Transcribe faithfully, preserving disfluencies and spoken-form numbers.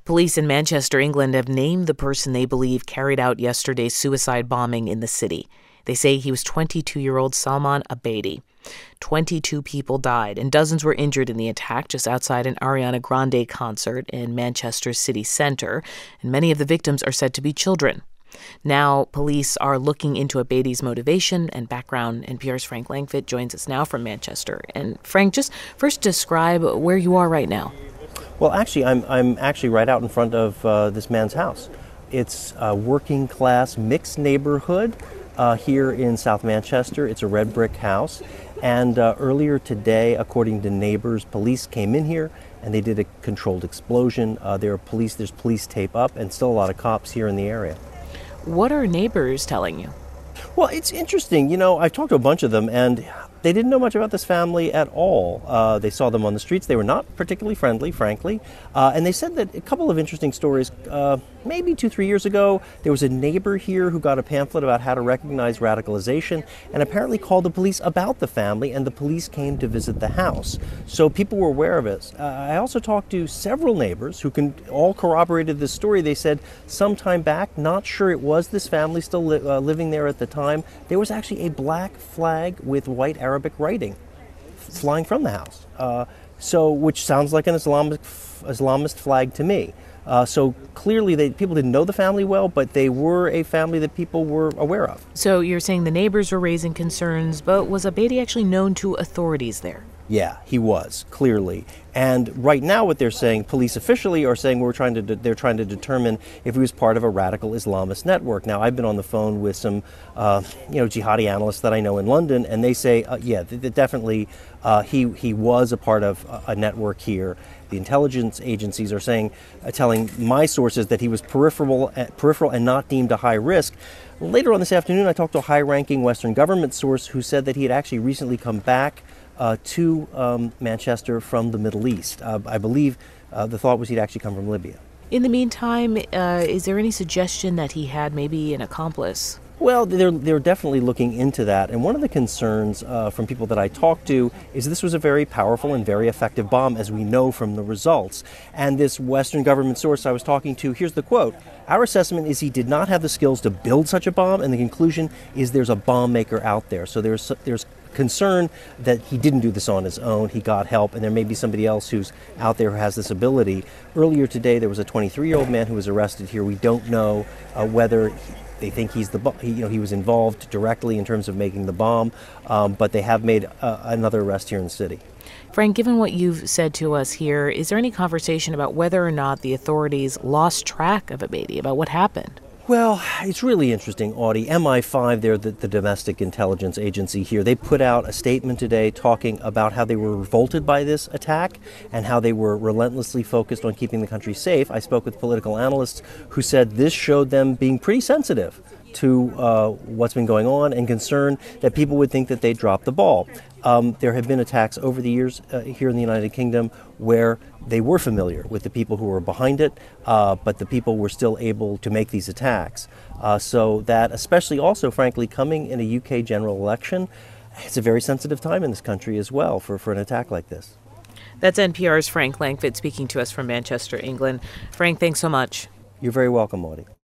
Police in Manchester, England, have named the person they believe carried out yesterday's suicide bombing in the city. They say he was twenty-two-year-old Salman Abedi. twenty-two people died and dozens were injured in the attack just outside an Ariana Grande concert in Manchester's city center, and many of the victims are said to be children. Now, police are looking into Abedi's motivation and background. N P R's Frank Langfitt joins us now from Manchester. And Frank, just first describe where you are right now. Well, actually, I'm I'm actually right out in front of uh, this man's house. It's a working class mixed neighborhood uh, here in South Manchester. It's a red brick house. And uh, earlier today, according to neighbors, police came in here and they did a controlled explosion. Uh, there are police, there's police tape up, and still a lot of cops here in the area. What are neighbors telling you? Well, it's interesting. You know, I've talked to a bunch of them, and they didn't know much about this family at all. Uh, they saw them on the streets. They were not particularly friendly, frankly. Uh, and they said that a couple of interesting stories. Uh, maybe two, three years ago, there was a neighbor here who got a pamphlet about how to recognize radicalization and apparently called the police about the family, and the police came to visit the house. So people were aware of it. Uh, I also talked to several neighbors who can all corroborated this story. They said sometime back, not sure it was this family still li- uh, living there at the time, there was actually a black flag with white Arabic writing flying from the house. Uh, so, which sounds like an Islamic Islamist flag to me. Uh, so clearly, they, people didn't know the family well, but they were a family that people were aware of. So you're saying the neighbors were raising concerns, but was Abedi actually known to authorities there? Yeah, he was, clearly. And right now what they're saying, police officially are saying we're trying to de- they're trying to determine if he was part of a radical Islamist network. Now, I've been on the phone with some uh, you know, jihadi analysts that I know in London, and they say, uh, yeah, th- th- definitely uh, he, he was a part of a, a network here. The intelligence agencies are saying, uh, telling my sources that he was peripheral, uh, peripheral and not deemed a high risk. Later on this afternoon, I talked to a high-ranking Western government source who said that he had actually recently come back Uh, to um, Manchester from the Middle East. Uh, I believe uh, the thought was he'd actually come from Libya. In the meantime, uh, is there any suggestion that he had maybe an accomplice? Well, they're, they're definitely looking into that. And one of the concerns uh, from people that I talked to is this was a very powerful and very effective bomb, as we know from the results. And this Western government source I was talking to, here's the quote: "Our assessment is he did not have the skills to build such a bomb, and the conclusion is there's a bomb maker out there." So there's there's concern that he didn't do this on his own. He got help, and there may be somebody else who's out there who has this ability. Earlier today, there was a twenty-three-year-old man who was arrested here. We don't know uh, whether he, they think he's the he, you know he was involved directly in terms of making the bomb, um, but they have made uh, another arrest here in the city. Frank, given what you've said to us here, is there any conversation about whether or not the authorities lost track of Abedi, about what happened? Well, it's really interesting, Audie. M I five, they're the, the domestic intelligence agency here. They put out a statement today talking about how they were revolted by this attack and how they were relentlessly focused on keeping the country safe. I spoke with political analysts who said this showed them being pretty sensitive to uh, what's been going on and concerned that people would think that they dropped the ball. Um, there have been attacks over the years uh, here in the United Kingdom where they were familiar with the people who were behind it, uh, but the people were still able to make these attacks. Uh, so that, especially also, frankly, coming in a U K general election, it's a very sensitive time in this country as well for, for an attack like this. That's N P R's Frank Langfitt speaking to us from Manchester, England. Frank, thanks so much. You're very welcome, Audie.